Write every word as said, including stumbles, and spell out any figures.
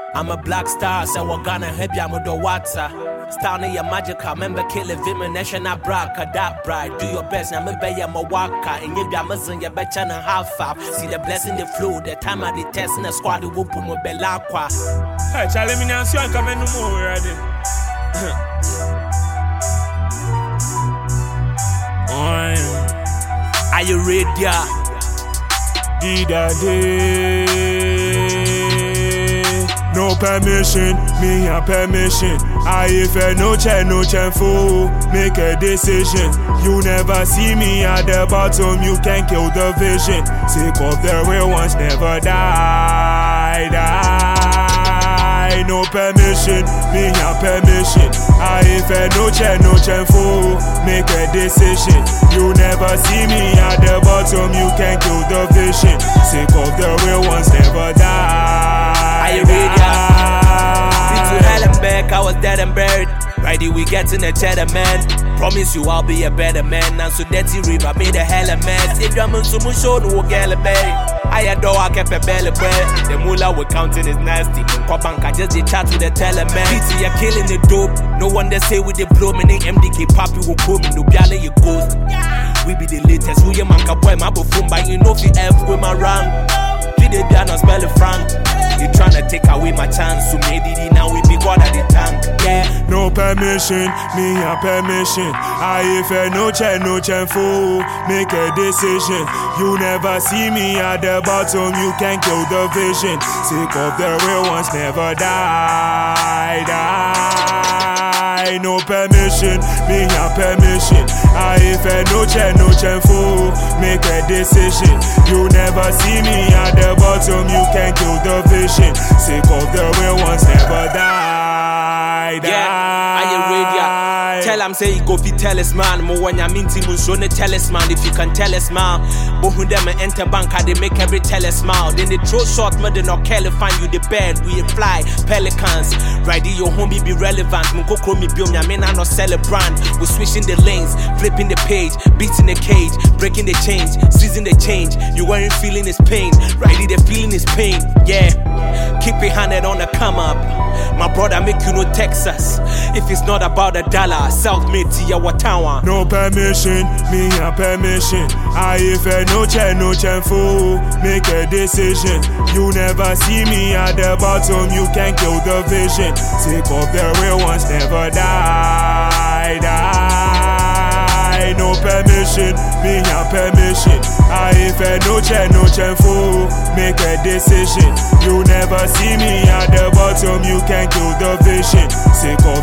I'm a black star, so we're gonna help you with the water. Style in your magical, remember killing Vim national braka, that bride. Do your best, now maybe I'm a waka. And you be a Muslim, you bet you and a half five. See the blessing, the flow, the time of the test, and the squad, the whoop, and belaqua. Hey, Charlie, me now, I'm coming no more already. Are you ready? Did I day? No permission, me a permission. I if no chair, no chair fool. Make a decision. You never see me at the bottom, you can kill the vision. Sick of the real ones never die, die. No permission, me a permission. I if no chair, no chair fool. Make a decision. You never see me at the bottom, you can kill the vision. Sick of the real ones never die. Are you ready? Since you hell and back, I was dead and buried. Righty, we get in the cheddar, man. Promise you I'll be a better man. And so dirty river made a hell of mess. If you're so much show, no girl, baby. I adore, I kept a belly bread. The mullah we're counting is nasty. Kwabank, I just did chat with the teller, man. P T, you're killing the dope. No one they say with the blow, meaning M D K, Papi will come in, no biale, you ghost. We be the latest, who you man can boy, my buffoon, but you know if you F with my rank. They be no spell it frank. You tryna take away my chance, so maybe now we be God at the tank. Yeah. No permission, me a permission. I if no chair, no chair fool. Make a decision. You never see me at the bottom, you can kill the vision. Sick of the real ones never die, die. No permission, me a permission. I if no chair, no chair fool. Make a decision. You never see me at the bottom, you can kill the vision. Sick of the real ones never die, die. Yeah, are you ready? Tell him say you go fi tell us man. Mo when ya minty mo show ne tell us man. If you can tell us man, but who them enter bank, they make every tell us smile. Then they throw short, but they not care find you the bed. We fly pelicans, right? Your homie be relevant. Mo go call me biom ya man, I no sell a brand. We switching the lanes, flipping the page, beating the cage, breaking the change, seizing the change. You weren't feeling his pain, right? They feeling his pain, yeah. Keep it handed on the come up. My brother make you no Texas. If it's not about a dollar, self-made to your town. No permission, me a permission. I if no chair, no chair fool. Make a decision. You never see me at the bottom, you can kill the vision. Sick of the real ones never die, die. No permission, me a permission. I if no chair, no chair fool. Make a decision. You never see me at the bottom, you can kill the vision. Sick of